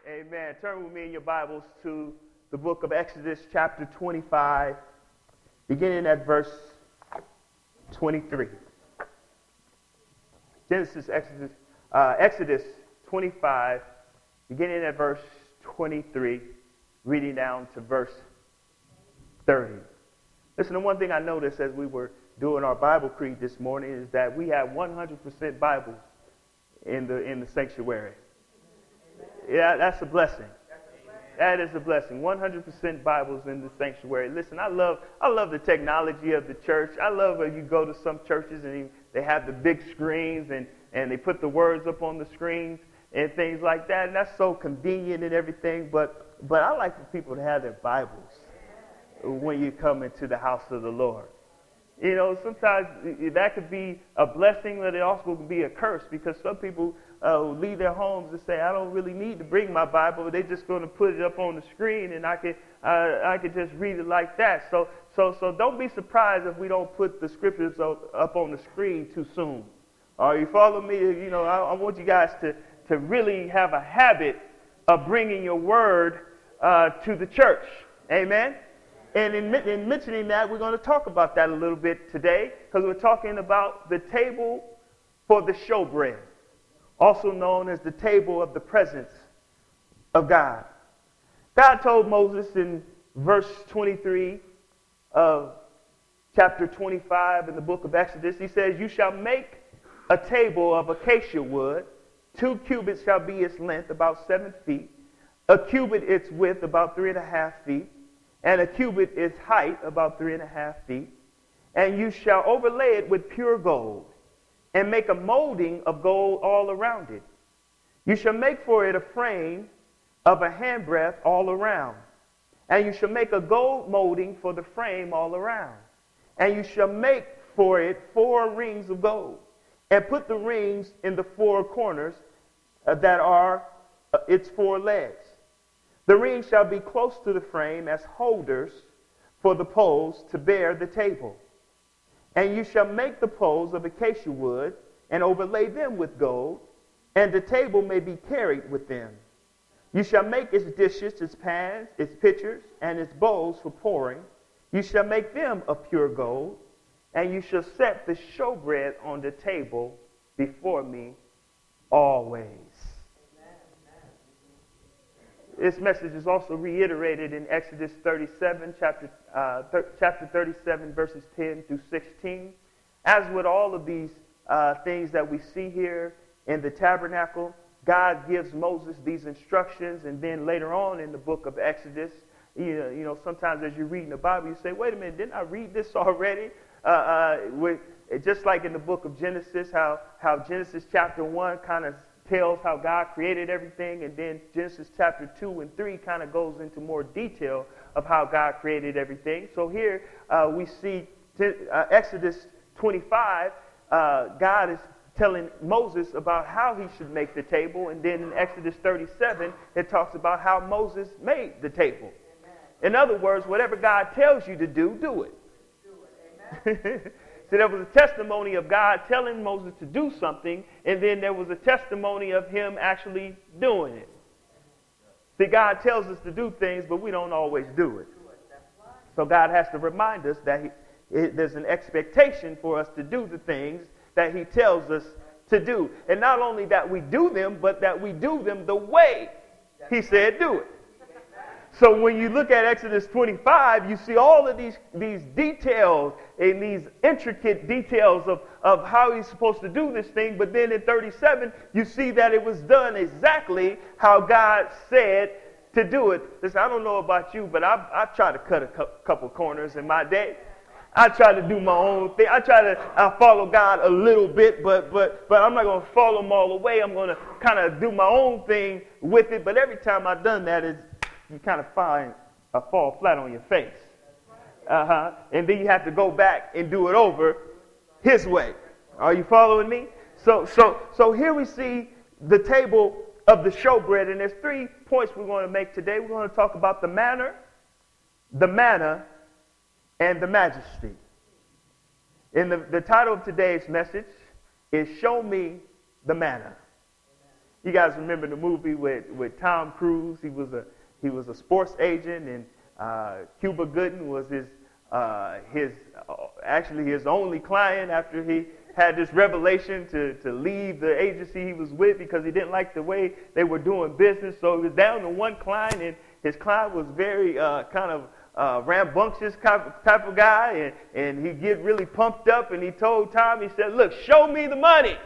Amen. Turn with me in your Bibles to the book of Exodus chapter 25, beginning at verse 23. Exodus 25, beginning at verse 23, reading down to verse 30. Listen, the one thing I noticed as we were doing our Bible creed this morning is that we have 100% Bibles in the sanctuary. Yeah, that's a blessing. That is a blessing. 100% Bibles in the sanctuary. Listen, I love the technology of the church. I love when you go to some churches and they have the big screens and they put the words up on the screens and things like that. And that's so convenient and everything. But I like for people to have their Bibles when you come into the house of the Lord. You know, sometimes that could be a blessing, but it also can be a curse because some people leave their homes and say, I don't really need to bring my Bible. They're just going to put it up on the screen and I could just read it like that. So don't be surprised if we don't put the scriptures up on the screen too soon. Are you following me? You know, I want you guys to really have a habit of bringing your word to the church. Amen? And in mentioning that, we're going to talk about that a little bit today because we're talking about the table for the showbread, also known as the table of the presence of God. God told Moses in verse 23 of chapter 25 in the book of Exodus, he says, you shall make a table of acacia wood. 2 cubits shall be its length, about 7 feet. A cubit its width, about 3.5 feet. And a cubit its height, about 3.5 feet. And you shall overlay it with pure gold, and make a molding of gold all around it. You shall make for it a frame of a handbreadth all around. And you shall make a gold molding for the frame all around. And you shall make for it 4 rings of gold, and put the rings in the 4 corners that are its 4 legs. The rings shall be close to the frame as holders for the poles to bear the table. And you shall make the poles of acacia wood and overlay them with gold, and the table may be carried with them. You shall make its dishes, its pans, its pitchers, and its bowls for pouring. You shall make them of pure gold, and you shall set the showbread on the table before me always. This message is also reiterated in Exodus 37, chapter 37, verses 10 through 16. As with all of these things that we see here in the tabernacle, God gives Moses these instructions, and then later on in the book of Exodus, you know, sometimes as you're reading the Bible, you say, wait a minute, didn't I read this already? Just like in the book of Genesis, how Genesis chapter 1 kind of tells how God created everything, and then Genesis chapter 2 and 3 kind of goes into more detail of how God created everything. So here we see Exodus 25, God is telling Moses about how he should make the table, and then in Exodus 37, it talks about how Moses made the table. In other words, whatever God tells you to do, do it. Amen. So there was a testimony of God telling Moses to do something, and then there was a testimony of him actually doing it. See, God tells us to do things, but we don't always do it. So God has to remind us that there's an expectation for us to do the things that he tells us to do. And not only that we do them, but that we do them the way he said do it. So when you look at Exodus 25, you see all of these details and these intricate details of how he's supposed to do this thing. But then in 37, you see that it was done exactly how God said to do it. Listen, I don't know about you, but I try to cut a couple corners in my day. I try to do my own thing. I try to follow God a little bit, but I'm not going to follow him all the way. I'm going to kind of do my own thing with it. But every time I've done that, you kind of fall flat on your face. And then you have to go back and do it over his way. Are you following me? So here we see the table of the showbread, and there's 3 points we're going to make today. We're going to talk about the manna, and the majesty. And the title of today's message is Show Me the Manna. You guys remember the movie with Tom Cruise? He was a sports agent, and Cuba Gooding was his only client after he had this revelation to leave the agency he was with because he didn't like the way they were doing business. So he was down to one client, and his client was very kind of rambunctious type of guy, and he'd get really pumped up, and he told Tom, he said, look, show me the money.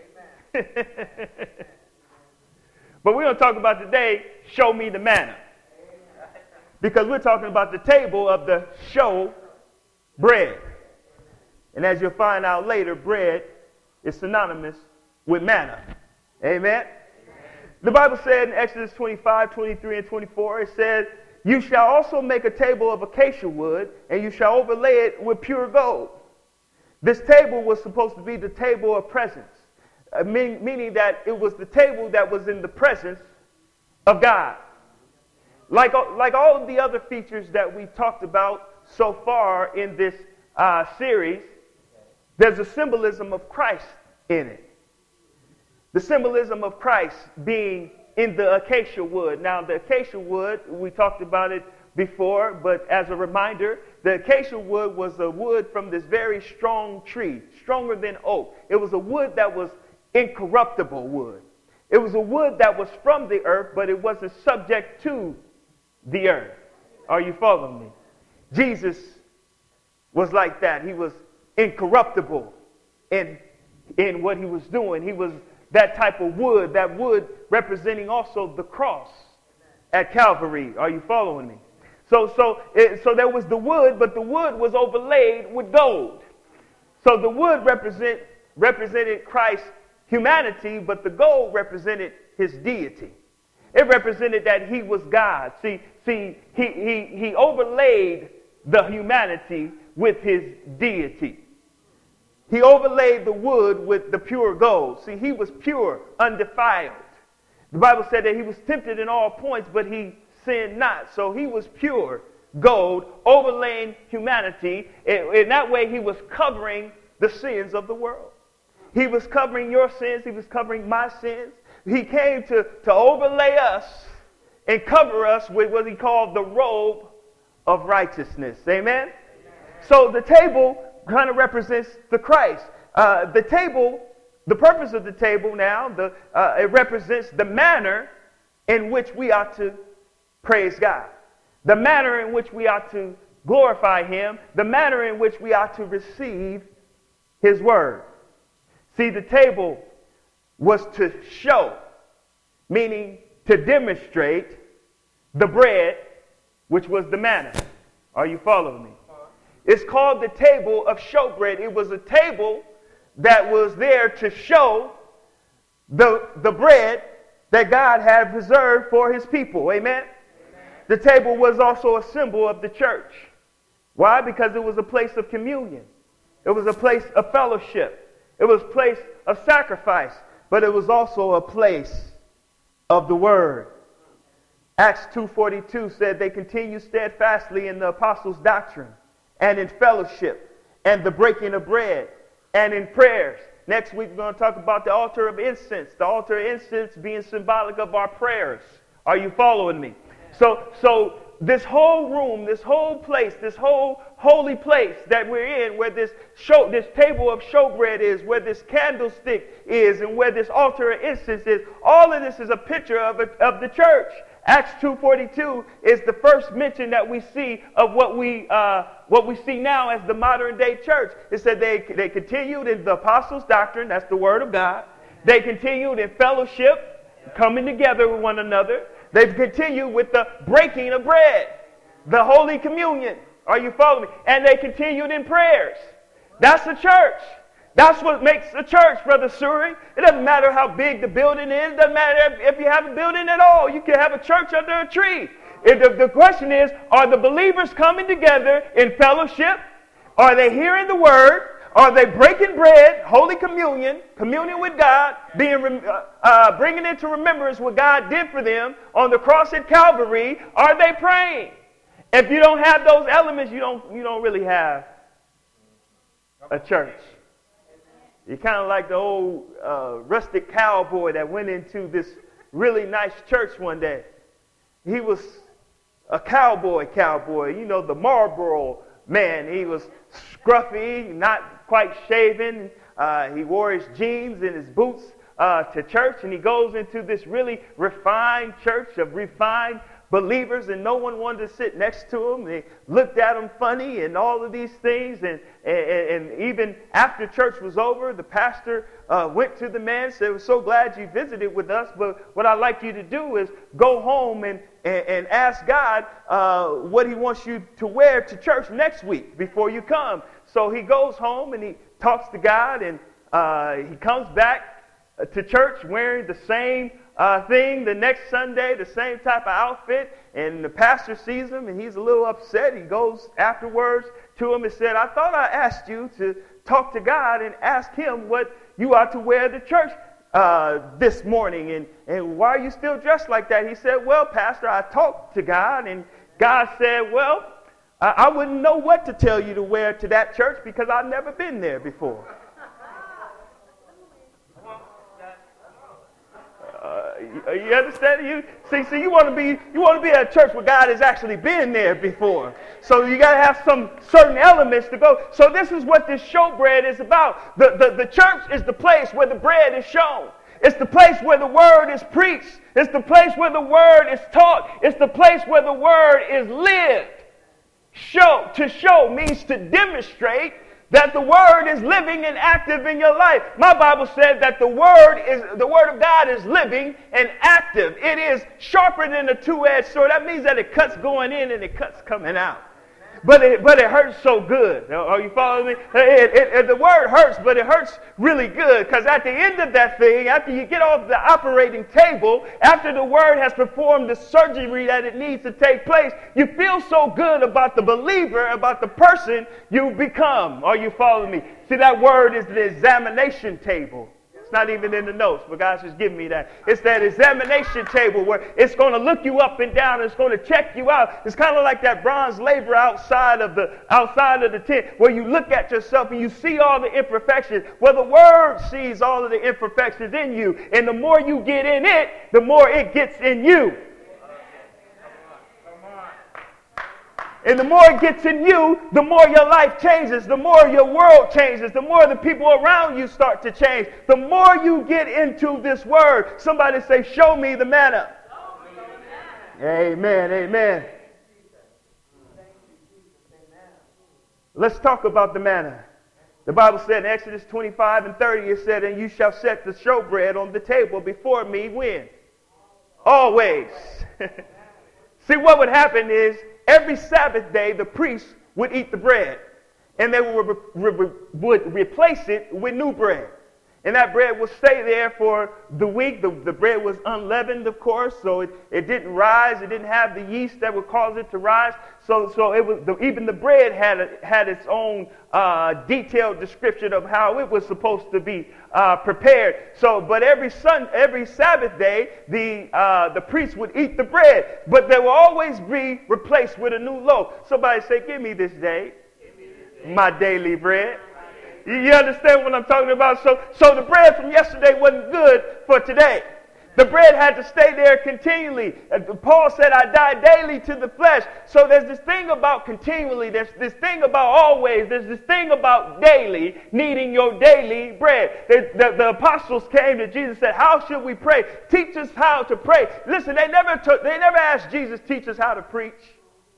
But we're going to talk about today, show me the manna. Because we're talking about the table of the show bread. And as you'll find out later, bread is synonymous with manna. Amen? The Bible said in Exodus 25, 23, and 24, it said, you shall also make a table of acacia wood, and you shall overlay it with pure gold. This table was supposed to be the table of presence, meaning that it was the table that was in the presence of God. Like all of the other features that we've talked about so far in this series, there's a symbolism of Christ in it. The symbolism of Christ being in the acacia wood. Now, the acacia wood, we talked about it before, but as a reminder, the acacia wood was a wood from this very strong tree, stronger than oak. It was a wood that was incorruptible wood. It was a wood that was from the earth, but it wasn't subject to the earth. Are you following me? Jesus was like that. He was incorruptible in what he was doing. He was that type of wood, that wood representing also the cross at Calvary. Are you following me? So there was the wood, but the wood was overlaid with gold. So the wood represented Christ's humanity, but the gold represented his deity. It represented that he was God. See, he overlaid the humanity with his deity. He overlaid the wood with the pure gold. See, he was pure, undefiled. The Bible said that he was tempted in all points, but he sinned not. So he was pure gold, overlaying humanity. In that way, he was covering the sins of the world. He was covering your sins. He was covering my sins. He came to overlay us and cover us with what he called the robe of righteousness. Amen? So the table kind of represents the Christ. The table, the purpose of the table now, it represents the manner in which we ought to praise God. The manner in which we ought to glorify him. The manner in which we ought to receive his word. See, the table was to show, meaning to demonstrate the bread, which was the manna. Are you following me? It's called the table of showbread. It was a table that was there to show the bread that God had reserved for his people. Amen? The table was also a symbol of the church. Why? Because it was a place of communion. It was a place of fellowship. It was a place of sacrifice. But it was also a place of the word. Acts 2:42 said they continued steadfastly in the apostles' doctrine and in fellowship and the breaking of bread and in prayers. Next week we're going to talk about the altar of incense. The altar of incense being symbolic of our prayers. Are you following me? So this whole room, this whole place, this whole holy place that we're in, where this table of showbread is, where this candlestick is, and where this altar of incense is, all of this is a picture of the church. Acts 2:42 is the first mention that we see of what we see now as the modern day church. It said they continued in the apostles' doctrine, that's the word of God. They continued in fellowship, coming together with one another. They've continued with the breaking of bread, the Holy Communion. Are you following me? And they continued in prayers. That's the church. That's what makes a church, Brother Suri. It doesn't matter how big the building is. It doesn't matter if you have a building at all. You can have a church under a tree. The question is, are the believers coming together in fellowship? Are they hearing the word? Are they breaking bread, Holy Communion, communion with God, bringing into remembrance what God did for them on the cross at Calvary? Are they praying? If you don't have those elements, you don't really have a church. You're kind of like the old rustic cowboy that went into this really nice church one day. He was a cowboy, you know, the Marlboro man. He was scruffy, not quite shaven. He wore his jeans and his boots to church, and he goes into this really refined church of refined believers, and no one wanted to sit next to him. They looked at him funny and all of these things, and even after church was over, the pastor went to the man and said, "We're so glad you visited with us, but what I'd like you to do is go home and ask God what he wants you to wear to church next week before you come." So he goes home and he talks to God, and he comes back to church wearing the same thing the next Sunday, the same type of outfit, and the pastor sees him and he's a little upset. He goes afterwards to him and said, "I thought I asked you to talk to God and ask him what you are to wear to church this morning, and why are you still dressed like that?" He said, "Well, Pastor, I talked to God, and God said, well, I wouldn't know what to tell you to wear to that church because I've never been there before." You understand? You want to be at a church where God has actually been there before. So you got to have some certain elements to go. So this is what this showbread is about. The church is the place where the bread is shown. It's the place where the word is preached. It's the place where the word is taught. It's the place where the word is lived. To show means to demonstrate that the word is living and active in your life. My Bible said that the word of God is living and active. It is sharper than a two-edged sword. That means that it cuts going in and it cuts coming out. But it hurts so good. Are you following me? The word hurts, but it hurts really good, because at the end of that thing, after you get off the operating table, after the word has performed the surgery that it needs to take place, you feel so good about the believer, about the person you become. Are you following me? See, that word is the examination table. It's not even in the notes, but God's just giving me that. It's that examination table where it's going to look you up and down. And it's going to check you out. It's kind of like that bronze laver outside of the tent, where you look at yourself and you see all the imperfections. Well, the Word sees all of the imperfections in you, and the more you get in it, the more it gets in you. And the more it gets in you, the more your life changes, the more your world changes, the more the people around you start to change. The more you get into this word. Somebody say, "Show me the manna." Amen, amen. Let's talk about the manna. The Bible said in Exodus 25 and 30, it said, "And you shall set the showbread on the table before me." When? Always. See, what would happen is, every Sabbath day, the priests would eat the bread, and they would replace it with new bread. And that bread would stay there for the week. The bread was unleavened, of course, so it didn't rise. It didn't have the yeast that would cause it to rise. So it was even the bread had its own detailed description of how it was supposed to be prepared. But every Sabbath day, the priests would eat the bread, but they will always be replaced with a new loaf. Somebody say, "Give me this day my daily bread." You understand what I'm talking about? So the bread from yesterday wasn't good for today. The bread had to stay there continually. Paul said, "I die daily to the flesh." So there's this thing about continually. There's this thing about always. There's this thing about daily, needing your daily bread. The apostles came to Jesus and said, "How should we pray? Teach us how to pray." Listen, they never asked Jesus, "Teach us how to preach."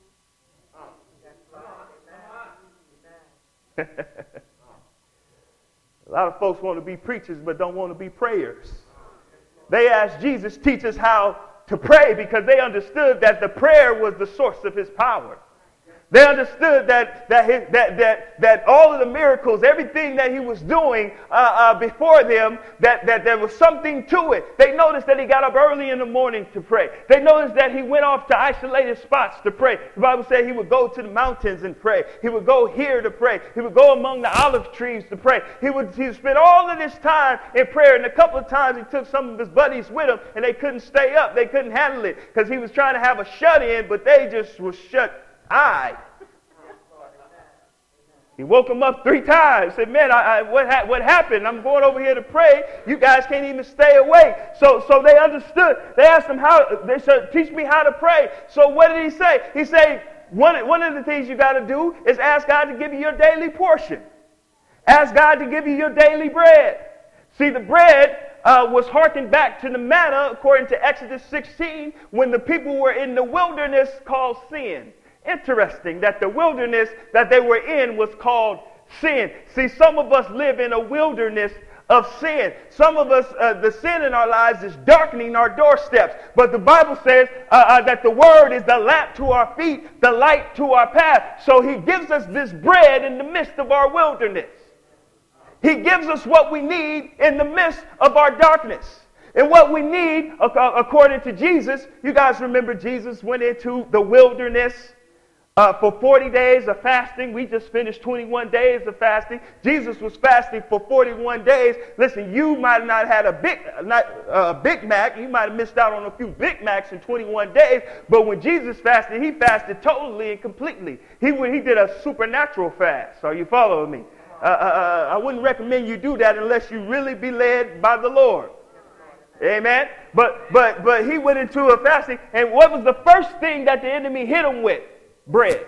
A lot of folks want to be preachers but don't want to be prayers. They asked Jesus, "Teach us how to pray," because they understood that the prayer was the source of his power. They understood that all of the miracles, everything that he was doing before them, that there was something to it. They noticed that he got up early in the morning to pray. They noticed that he went off to isolated spots to pray. The Bible said he would go to the mountains and pray. He would go here to pray. He would go among the olive trees to pray. He would spend all of this time in prayer. And a couple of times he took some of his buddies with him, and they couldn't stay up. They couldn't handle it because he was trying to have a shut-in, but they just were shut-eyed. He woke them up 3 times. Said, man, what happened? I'm going over here to pray. You guys can't even stay awake. So they understood. They asked him they said, teach me how to pray. So what did he say? He said, one of the things you got to do is ask God to give you your daily portion. Ask God to give you your daily bread. See, the bread was hearkened back to the manna, according to Exodus 16, when the people were in the wilderness called sin. Interesting that the wilderness that they were in was called sin. See, some of us live in a wilderness of sin. Some of us, the sin in our lives is darkening our doorsteps. But the Bible says that the word is the lamp to our feet, the light to our path. So he gives us this bread in the midst of our wilderness. He gives us what we need in the midst of our darkness. And what we need, according to Jesus, you guys remember Jesus went into the wilderness for 40 days of fasting. We just finished 21 days of fasting. Jesus was fasting for 41 days. Listen, you might not have had a Big Mac. You might have missed out on a few Big Macs in 21 days. But when Jesus fasted, he fasted totally and completely. He did a supernatural fast. Are you following me? I wouldn't recommend you do that unless you really be led by the Lord. Amen. But he went into a fasting, and what was the first thing that the enemy hit him with? Bread.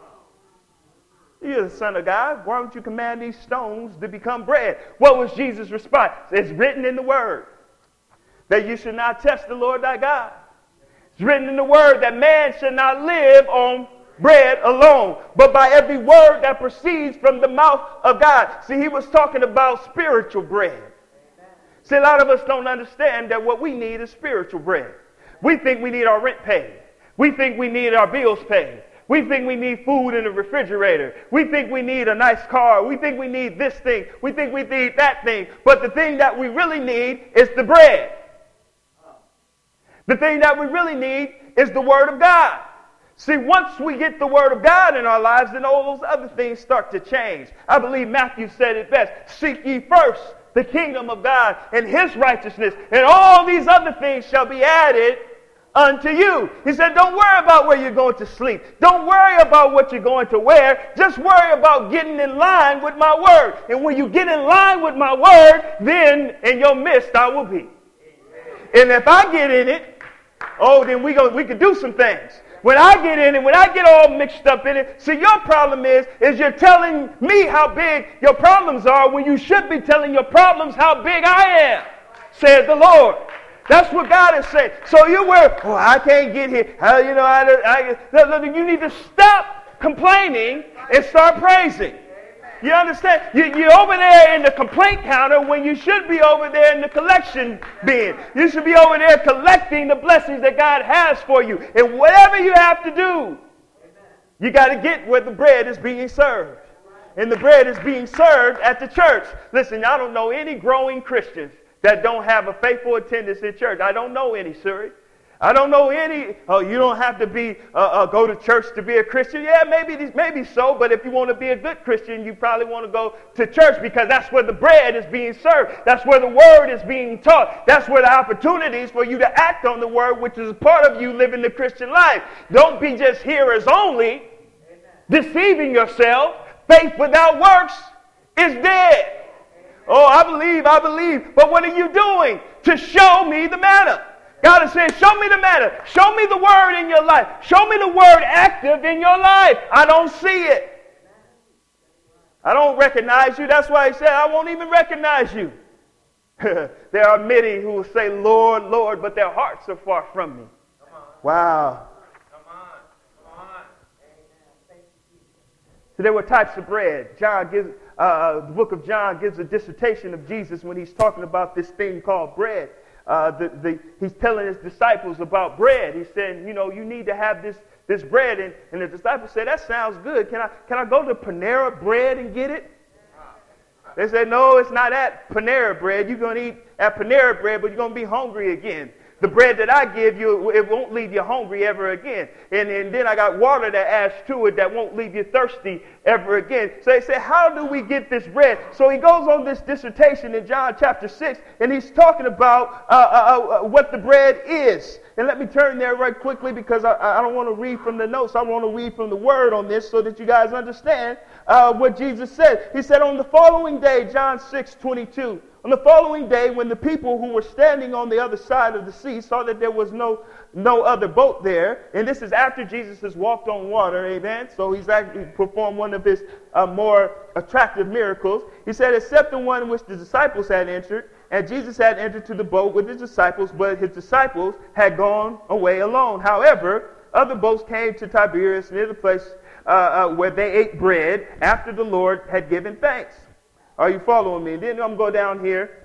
You're the Son of God. Why don't you command these stones to become bread? What was Jesus' response? It's written in the Word that you should not test the Lord thy God. It's written in the Word that man should not live on bread alone, but by every word that proceeds from the mouth of God. See, he was talking about spiritual bread. See, a lot of us don't understand that what we need is spiritual bread. We think we need our rent paid. We think we need our bills paid. We think we need food in the refrigerator. We think we need a nice car. We think we need this thing. We think we need that thing. But the thing that we really need is the bread. The thing that we really need is the Word of God. See, once we get the Word of God in our lives, then all those other things start to change. I believe Matthew said it best. Seek ye first the kingdom of God and His righteousness, and all these other things shall be added unto you. He said, don't worry about where you're going to sleep. Don't worry about what you're going to wear. Just worry about getting in line with my word. And when you get in line with my word, then in your midst I will be. And if I get in it, then we can do some things. When I get in it, when I get all mixed up in it, see, your problem is you're telling me how big your problems are when you should be telling your problems how big I am, says the Lord. That's what God is saying. So you were, I can't get here. You need to stop complaining and start praising. You understand? You're over there in the complaint counter when you should be over there in the collection bin. You should be over there collecting the blessings that God has for you. And whatever you have to do, you got to get where the bread is being served. And the bread is being served at the church. Listen, I don't know any growing Christians that don't have a faithful attendance in church. I don't know any, sir. I don't know any. You don't have to be go to church to be a Christian. Yeah, maybe so. But if you want to be a good Christian, you probably want to go to church because that's where the bread is being served. That's where the word is being taught. That's where the opportunities for you to act on the word, which is part of you living the Christian life. Don't be just hearers only, deceiving yourself. Faith without works is dead. Oh, I believe. But what are you doing to show me the manna? God is saying, show me the manna. Show me the word in your life. Show me the word active in your life. I don't see it. I don't recognize you. That's why he said, I won't even recognize you. There are many who will say, Lord, Lord, but their hearts are far from me. Wow. Come on. So there were types of bread. The book of John gives a dissertation of Jesus when he's talking about this thing called bread. He's telling his disciples about bread. He's saying, you need to have this bread. And the disciples said, that sounds good. Can I go to Panera Bread and get it? They said, no, it's not at Panera Bread. You're going to eat at Panera Bread, but you're going to be hungry again. The bread that I give you, it won't leave you hungry ever again. And then I got water that adds to it that won't leave you thirsty ever again. So they say, how do we get this bread? So he goes on this dissertation in John chapter 6, and he's talking about what the bread is. And let me turn there right quickly because I don't want to read from the notes. I want to read from the word on this so that you guys understand what Jesus said. He said on the following day, John 6:22, on the following day when the people who were standing on the other side of the sea saw that there was no other boat there, and this is after Jesus has walked on water, amen? So he's actually performed one of his more attractive miracles. He said, except the one which the disciples had entered, and Jesus had entered to the boat with his disciples, but his disciples had gone away alone. However, other boats came to Tiberias near the place where they ate bread after the Lord had given thanks. Are you following me? Then I'm going to go down here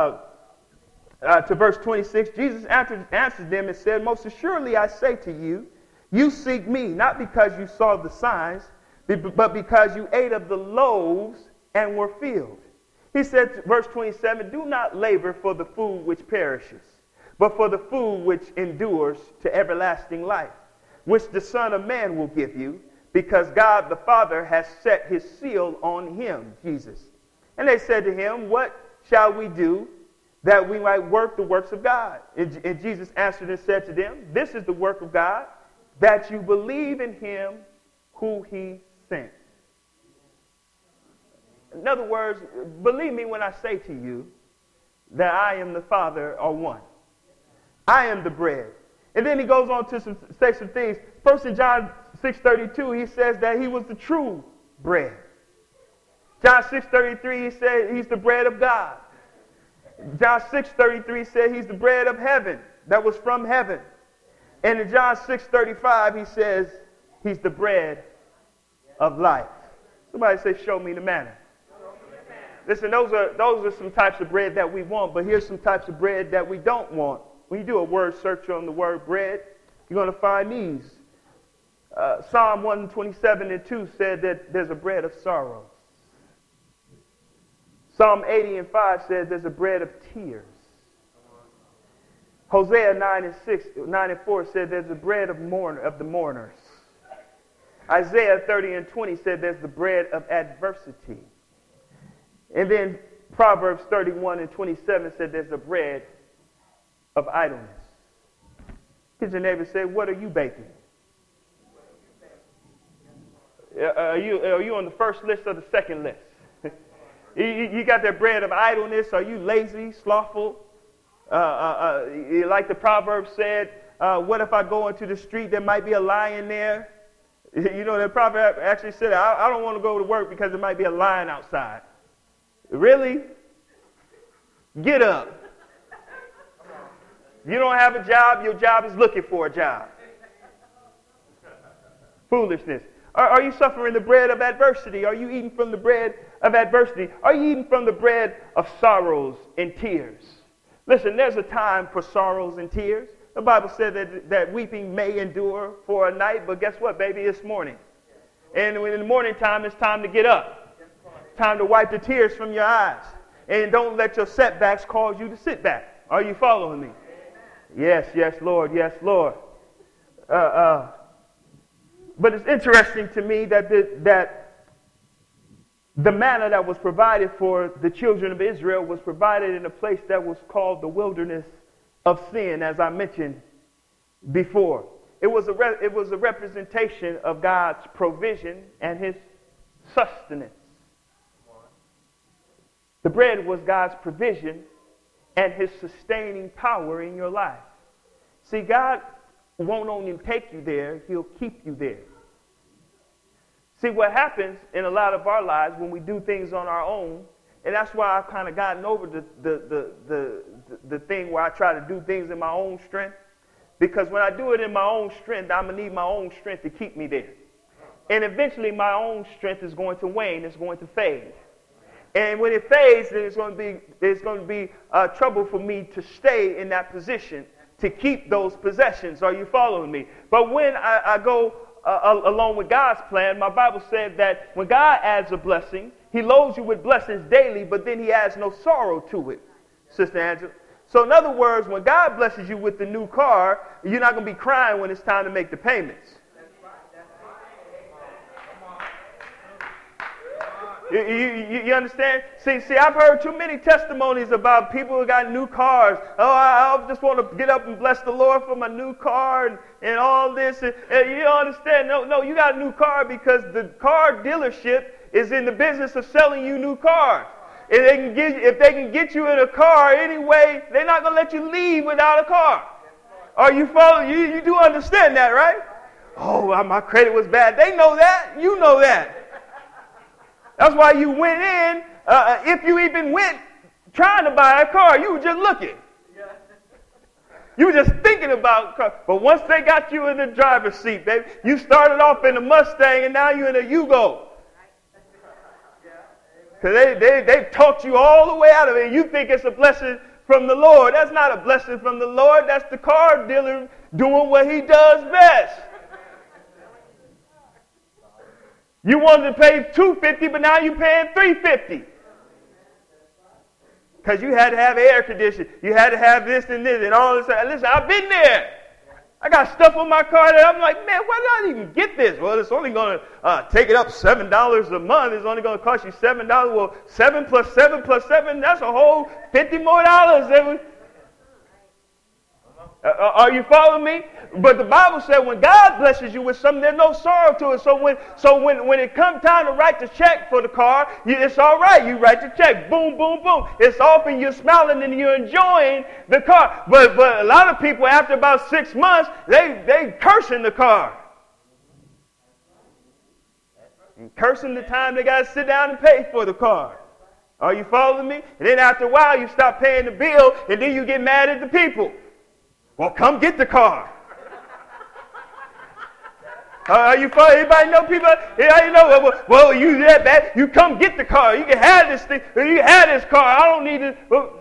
to verse 26. Jesus answered them and said, most assuredly I say to you, you seek me, not because you saw the signs, but because you ate of the loaves and were filled. He said, verse 27, do not labor for the food which perishes, but for the food which endures to everlasting life, which the Son of Man will give you, because God the Father has set his seal on him, Jesus. And they said to him, what shall we do that we might work the works of God? And Jesus answered and said to them, this is the work of God, that you believe in him who he sent. In other words, believe me when I say to you that I am the Father are one. I am the bread. And then he goes on to say some things. First in John 6:32, he says that he was the true bread. John 6:33, he said he's the bread of God. John 6:33 said he's the bread of heaven that was from heaven. And in John 6:35, he says he's the bread of life. Somebody say, show me the manna. Listen, those are some types of bread that we want, but here's some types of bread that we don't want. When you do a word search on the word bread, you're going to find these. Psalm 127:2 said that there's a bread of sorrows. Psalm 80:5 says there's a bread of tears. Hosea 9:4 said there's a bread of the mourners. Isaiah 30:20 said there's the bread of adversity. And then Proverbs 31:27 said there's a bread of idleness. Hit your neighbor and say, what are you baking? Are you on the first list or the second list? You got that bread of idleness. Are you lazy, slothful? Like the proverb said, what if I go into the street, there might be a lion there? You know, the proverb actually said, I don't want to go to work because there might be a lion outside. Really? Get up. You don't have a job, your job is looking for a job. Foolishness. Are you suffering the bread of adversity? Are you eating from the bread of adversity? Are you eating from the bread of sorrows and tears? Listen, there's a time for sorrows and tears. The Bible said that weeping may endure for a night, but guess what, baby? It's morning. And when in the morning time, it's time to get up. Time to wipe the tears from your eyes. And don't let your setbacks cause you to sit back. Are you following me? Yes, yes, Lord. Yes, Lord. But it's interesting to me that the manna that was provided for the children of Israel was provided in a place that was called the wilderness of sin, as I mentioned before. It was a representation of God's provision and his sustenance. The bread was God's provision and his sustaining power in your life. See, God won't only take you there, he'll keep you there. See, what happens in a lot of our lives when we do things on our own, and that's why I've kind of gotten over the thing where I try to do things in my own strength, because when I do it in my own strength, I'm going to need my own strength to keep me there. And eventually my own strength is going to wane, it's going to fade. And when it fades, then it's going to be trouble for me to stay in that position, to keep those possessions. Are you following me? But when I go along with God's plan, my Bible said that when God adds a blessing, he loads you with blessings daily, but then he adds no sorrow to it, Sister Angela. So in other words, when God blesses you with the new car, you're not going to be crying when it's time to make the payments. You understand? See, I've heard too many testimonies about people who got new cars. Oh, I just want to get up and bless the Lord for my new car and all this. And you don't understand. No, you got a new car because the car dealership is in the business of selling you new cars. If they can get you in a car anyway, they're not going to let you leave without a car. Are you following? You do understand that, right? Oh, my credit was bad. They know that. You know that. That's why you went in, if you even went trying to buy a car, you were just looking. You were just thinking about car. But once they got you in the driver's seat, baby, you started off in a Mustang and now you're in a Yugo. Because they've talked you all the way out of it. And you think it's a blessing from the Lord. That's not a blessing from the Lord. That's the car dealer doing what he does best. You wanted to pay $250, but now you're paying $350. Because you had to have air conditioning. You had to have this and this and all this. Listen, I've been there. I got stuff on my car that I'm like, man, why did I even get this? Well, it's only going to take it up $7 a month. It's only going to cost you $7. Well, 7 plus 7 plus 7, that's a whole $50 more. Are you following me? But the Bible said when God blesses you with something, there's no sorrow to it. So when it comes time to write the check for the car, it's all right. You write the check. Boom, boom, boom. It's off and you're smiling and you're enjoying the car. But a lot of people, after about 6 months, they cursing the car. And cursing the time they got to sit down and pay for the car. Are you following me? And then after a while, you stop paying the bill and then you get mad at the people. Well, come get the car. You follow? Anybody know people? Yeah, you know. Well, you that bad? You come get the car. You can have this thing. You can have this car. I don't need it. Well,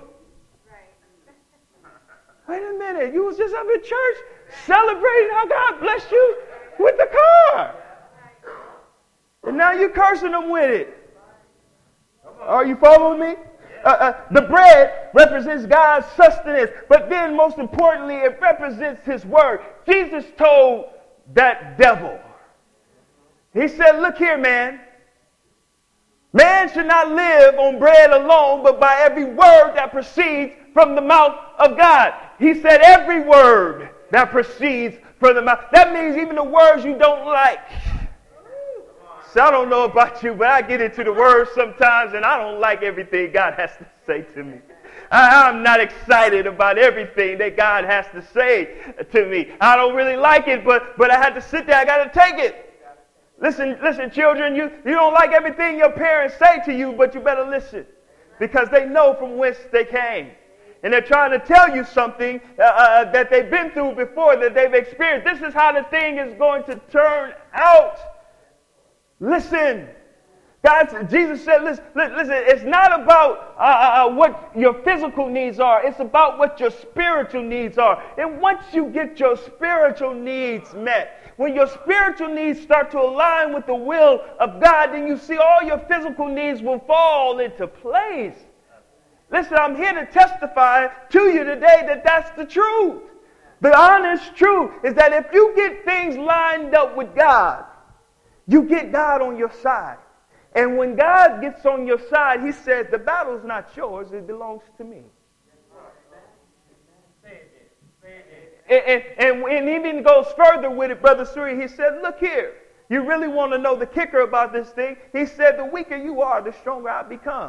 wait a minute. You was just up in church celebrating how God blessed you with the car, and now you're cursing them with it. Are you following me? The bread represents God's sustenance, but then most importantly, it represents His word. Jesus told that devil, He said, look here, man. Man should not live on bread alone, but by every word that proceeds from the mouth of God. He said every word that proceeds from the mouth. That means even the words you don't like. I don't know about you, but I get into the Word sometimes and I don't like everything God has to say to me. I'm not excited about everything that God has to say to me. I don't really like it, but I had to sit there. I got to take it. Listen, children, you don't like everything your parents say to you, but you better listen because they know from whence they came. And they're trying to tell you something that they've been through before, that they've experienced. This is how the thing is going to turn out. Listen, Jesus said, listen, it's not about what your physical needs are. It's about what your spiritual needs are. And once you get your spiritual needs met, when your spiritual needs start to align with the will of God, then you see all your physical needs will fall into place. Listen, I'm here to testify to you today that that's the truth. The honest truth is that if you get things lined up with God, you get God on your side. And when God gets on your side, He says, the battle's not yours, it belongs to me. And he even goes further with it, Brother Suri. He said, look here, you really want to know the kicker about this thing? He said, the weaker you are, the stronger I become.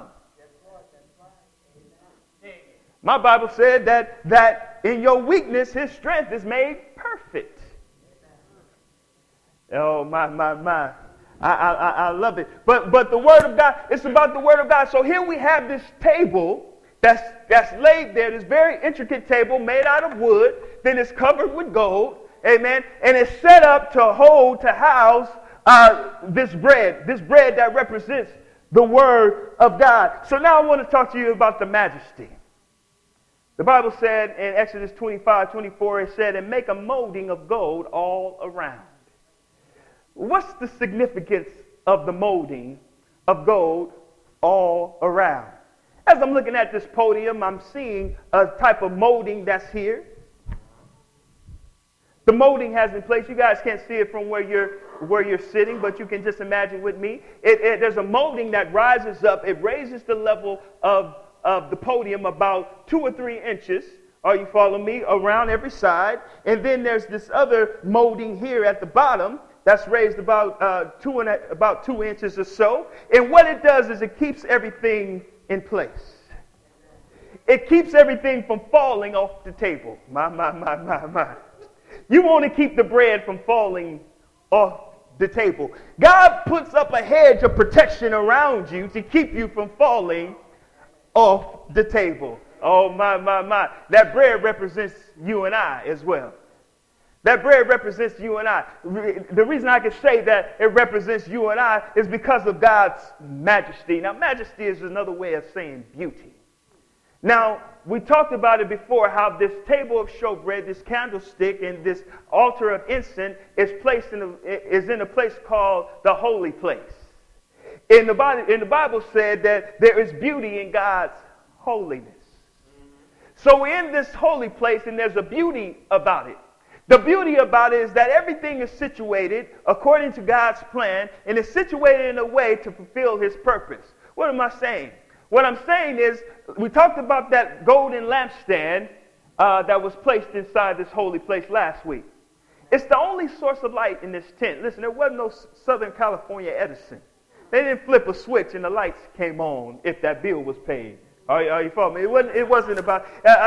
My Bible said that in your weakness, His strength is made perfect. Oh, my. I love it. But the Word of God, it's about the Word of God. So here we have this table that's laid there, this very intricate table made out of wood. Then it's covered with gold. Amen. And it's set up to house this bread that represents the Word of God. So now I want to talk to you about the majesty. The Bible said in Exodus 25:24, it said, and make a molding of gold all around. What's the significance of the molding of gold all around? As I'm looking at this podium, I'm seeing a type of molding that's here. The molding has in place. You guys can't see it from where you're sitting, but you can just imagine with me. There's a molding that rises up. It raises the level of the podium about 2 or 3 inches. Are you following me? Around every side. And then there's this other molding here at the bottom that's raised about 2 inches or so. And what it does is it keeps everything in place. It keeps everything from falling off the table. My. You want to keep the bread from falling off the table. God puts up a hedge of protection around you to keep you from falling off the table. Oh, my. That bread represents you and I as well. That bread represents you and I. The reason I can say that it represents you and I is because of God's majesty. Now, majesty is another way of saying beauty. Now, we talked about it before, how this table of showbread, this candlestick, and this altar of incense is in a place called the holy place. And the Bible said that there is beauty in God's holiness. So we're in this holy place, and there's a beauty about it. The beauty about it is that everything is situated according to God's plan, and is situated in a way to fulfill his purpose. What am I saying? What I'm saying is, we talked about that golden lampstand that was placed inside this holy place last week. It's the only source of light in this tent. Listen, there wasn't no Southern California Edison. They didn't flip a switch and the lights came on if that bill was paid. Are you following me? It wasn't about...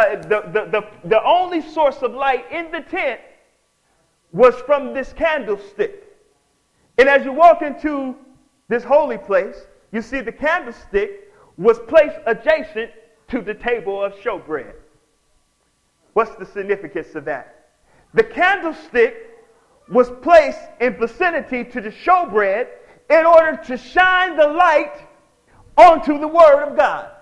the only source of light in the tent was from this candlestick. And as you walk into this holy place, you see the candlestick was placed adjacent to the table of showbread. What's the significance of that? The candlestick was placed in vicinity to the showbread in order to shine the light onto the Word of God.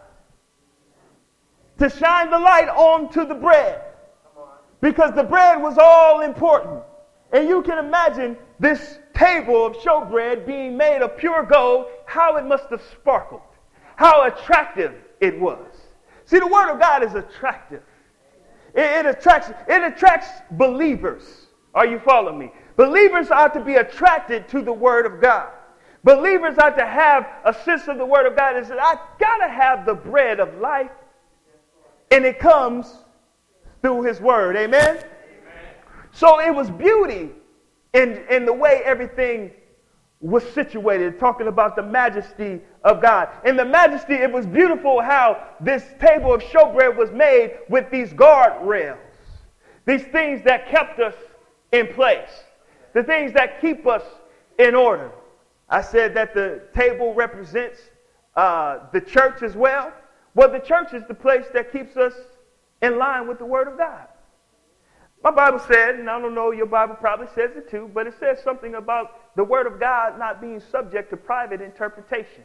To shine the light onto the bread. Because the bread was all important. And you can imagine this table of showbread being made of pure gold, how it must have sparkled. How attractive it was. See, the Word of God is attractive. It attracts believers. Are you following me? Believers are to be attracted to the Word of God. Believers are to have a sense of the Word of God. Is that I got to have the bread of life, and it comes through His Word. Amen? Amen. So it was beauty in the way everything was situated, talking about the majesty of God. In the majesty, it was beautiful how this table of showbread was made with these guardrails. These things that kept us in place. The things that keep us in order. I said that the table represents the church as well. Well, the church is the place that keeps us in line with the Word of God. My Bible said, and I don't know, your Bible probably says it too, but it says something about the Word of God not being subject to private interpretation.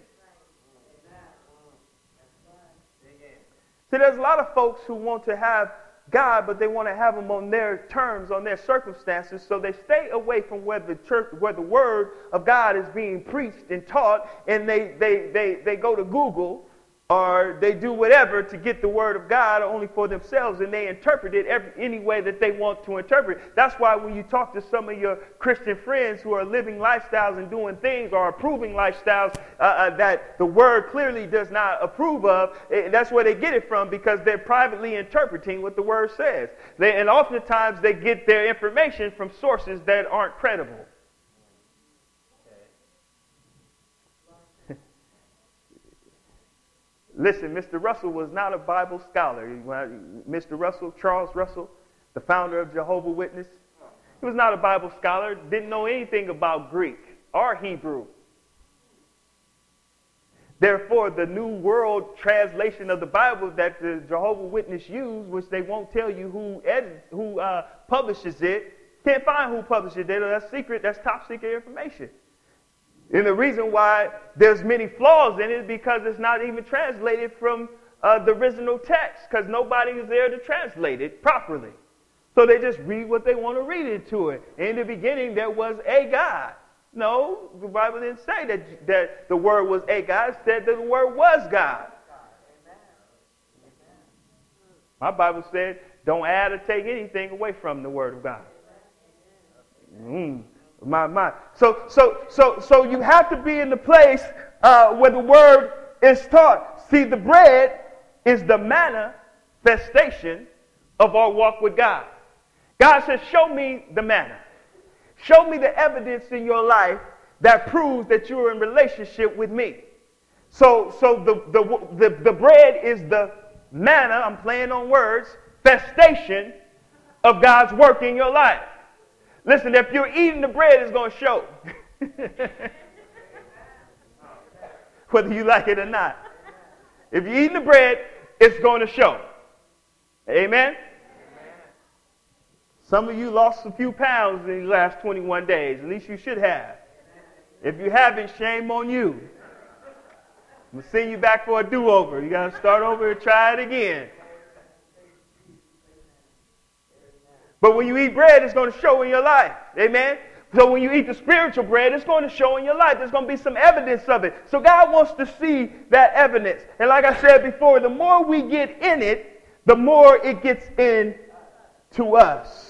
See, there's a lot of folks who want to have God, but they want to have Him on their terms, on their circumstances, so they stay away from where the Word of God is being preached and taught, and they go to Google, or they do whatever to get the Word of God only for themselves, and they interpret it any way that they want to interpret it. That's why when you talk to some of your Christian friends who are living lifestyles and doing things or approving lifestyles that the Word clearly does not approve of, that's where they get it from, because they're privately interpreting what the Word says. And oftentimes they get their information from sources that aren't credible. Listen, Mr. Russell was not a Bible scholar. Mr. Russell, Charles Russell, the founder of Jehovah's Witness, he was not a Bible scholar, didn't know anything about Greek or Hebrew. Therefore, the New World Translation of the Bible that the Jehovah's Witness use, which they won't tell you who publishes it, can't find who publishes it. That's secret. That's top secret information. And the reason why there's many flaws in it is because it's not even translated from the original text, because nobody is there to translate it properly. So they just read what they want to read into it. In the beginning, there was a God. No, the Bible didn't say that the Word was a God. It said that the Word was God. My Bible said, don't add or take anything away from the Word of God. My. So you have to be in the place where the word is taught. See, the bread is the manifestation of our walk with God. God says, show me the manna. Show me the evidence in your life that proves that you're in relationship with me. So the bread is the manna, I'm playing on words, festation of God's work in your life. Listen, if you're eating the bread, it's going to show. Whether you like it or not. If you're eating the bread, it's going to show. Amen? Some of you lost a few pounds in these last 21 days. At least you should have. If you haven't, shame on you. I'm going to send you back for a do-over. You got to start over and try it again. But when you eat bread, it's going to show in your life. Amen? So when you eat the spiritual bread, it's going to show in your life. There's going to be some evidence of it. So God wants to see that evidence. And like I said before, the more we get in it, the more it gets in to us.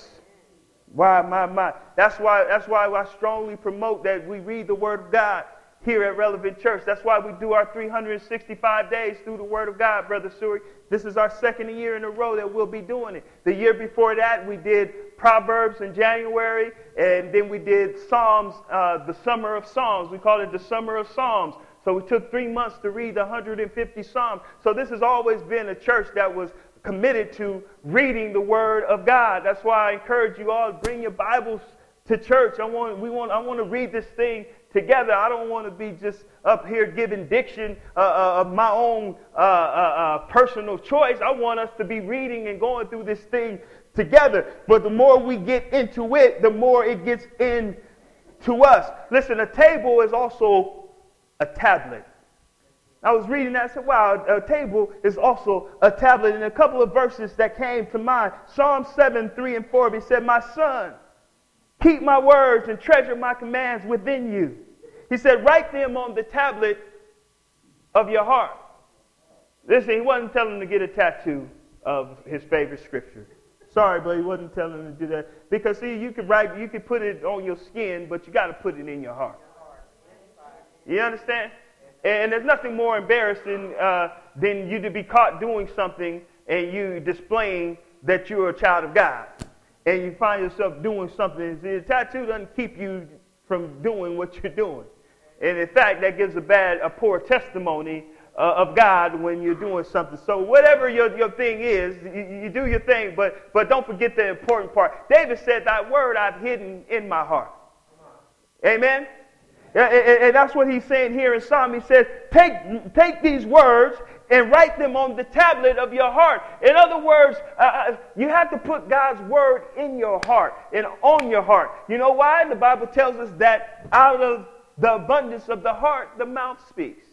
My. That's why I strongly promote that we read the Word of God here at Relevant Church. That's why we do our 365 days through the Word of God, Brother Suri. This is our second year in a row that we'll be doing it. The year before that, we did Proverbs in January, and then we did Psalms, the Summer of Psalms. We call it the Summer of Psalms. So we took 3 months to read the 150 Psalms. So this has always been a church that was committed to reading the Word of God. That's why I encourage you all to bring your Bibles to church. I want to read this thing together. I don't want to be just up here giving diction of my own personal choice. I want us to be reading and going through this thing together. But the more we get into it, the more it gets into us. Listen, a table is also a tablet. I was reading that and said, wow, a table is also a tablet. And a couple of verses that came to mind. Psalm 7, 3 and 4, he said, my son, keep my words and treasure my commands within you. He said, write them on the tablet of your heart. Listen, he wasn't telling him to get a tattoo of his favorite scripture. Sorry, but he wasn't telling him to do that. Because, see, you could put it on your skin, but you got to put it in your heart. You understand? And there's nothing more embarrassing than you to be caught doing something and you displaying that you're a child of God. And you find yourself doing something. See, the tattoo doesn't keep you from doing what you're doing. And in fact, that gives a poor testimony of God when you're doing something. So whatever your thing is, you do your thing, but don't forget the important part. David said, thy word I've hidden in my heart. Amen? And that's what he's saying here in Psalm. He says, take these words and write them on the tablet of your heart. In other words, you have to put God's word in your heart and on your heart. You know why? The Bible tells us that out of the abundance of the heart, the mouth speaks.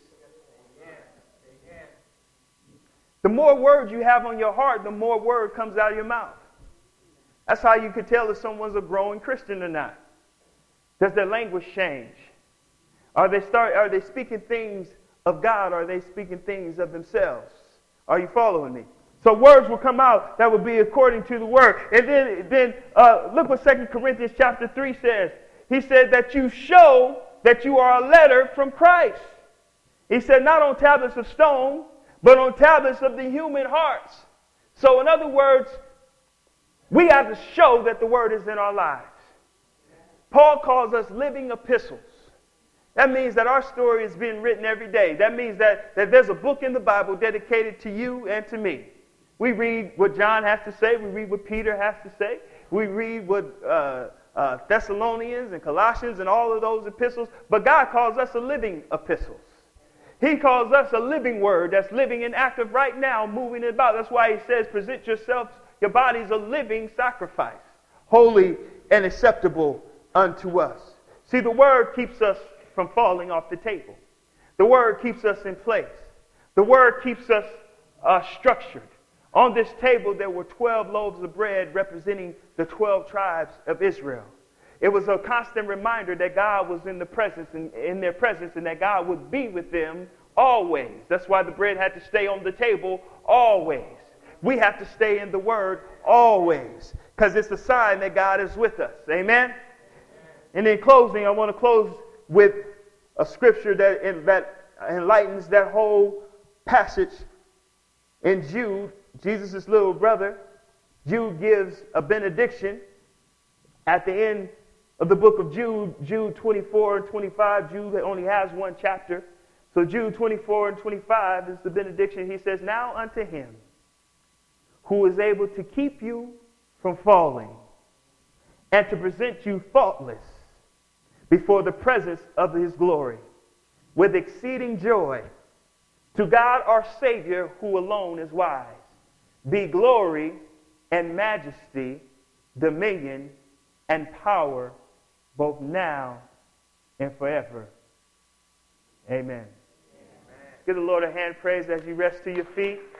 The more words you have on your heart, the more word comes out of your mouth. That's how you can tell if someone's a growing Christian or not. Does their language change? Are they speaking things of God? Or are they speaking things of themselves? Are you following me? So words will come out that will be according to the word. And then look what 2 Corinthians chapter 3 says. He said that you show that you are a letter from Christ. He said not on tablets of stone, but on tablets of the human hearts. So in other words, we have to show that the word is in our lives. Paul calls us living epistles. That means that our story is being written every day. That means that there's a book in the Bible dedicated to you and to me. We read what John has to say. We read what Peter has to say. We read what Thessalonians and Colossians and all of those epistles. But God calls us a living epistles. He calls us a living word that's living and active right now, moving about. That's why he says, present yourselves, your bodies a living sacrifice, holy and acceptable unto us. See, the word keeps us from falling off the table. The word keeps us in place. The word keeps us structured. On this table, there were 12 loaves of bread representing the 12 tribes of Israel. It was a constant reminder that God was in their presence and that God would be with them always. That's why the bread had to stay on the table always. We have to stay in the word always because it's a sign that God is with us. Amen? And in closing, I want to close with a scripture that enlightens that whole passage. In Jude, Jesus' little brother, Jude gives a benediction at the end of the book of Jude, Jude 24 and 25. Jude only has one chapter. So Jude 24 and 25 is the benediction. He says, "Now unto him who is able to keep you from falling and to present you faultless before the presence of his glory with exceeding joy, to God our Savior, who alone is wise, be glory and majesty, dominion and power, both now and forever. Amen." Give the Lord a hand praise as you rest to your feet.